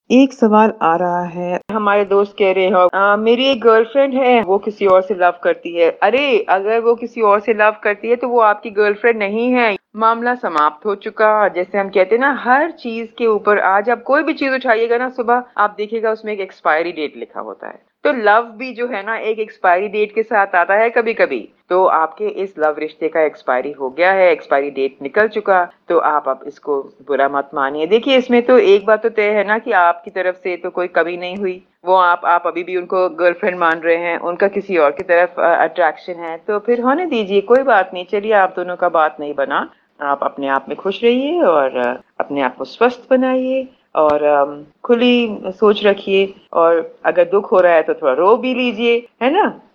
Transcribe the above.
एक सवाल आ रहा है, हमारे दोस्त कह रहे हो मेरी एक गर्लफ्रेंड है, वो किसी और से लव करती है। अरे, अगर वो किसी और से लव करती है तो वो आपकी गर्लफ्रेंड नहीं है, मामला समाप्त हो चुका। जैसे हम कहते हैं ना, हर चीज के ऊपर आज आप कोई भी चीज उठाइएगा ना, सुबह आप देखिएगा उसमें एक एक्सपायरी डेट लिखा होता है। तो लव भी जो है ना, एक एक्सपायरी डेट के साथ आता है कभी कभी। तो आपके इस लव रिश्ते का एक्सपायरी हो गया है, एक्सपायरी डेट निकल चुका। तो आप अब इसको बुरा मत मानिए। देखिए, इसमें तो एक बात तो तय है ना कि आपकी तरफ से तो कोई कमी नहीं हुई। वो आप अभी भी उनको गर्लफ्रेंड मान रहे हैं, उनका किसी और की तरफ अट्रैक्शन है, तो फिर होने दीजिए, कोई बात नहीं। चलिए, आप दोनों का बात नहीं बना। आप अपने आप में खुश रहिए और अपने आप को स्वस्थ बनाइए और खुली सोच रखिए। और अगर दुख हो रहा है तो थोड़ा रो भी लीजिए, है ना।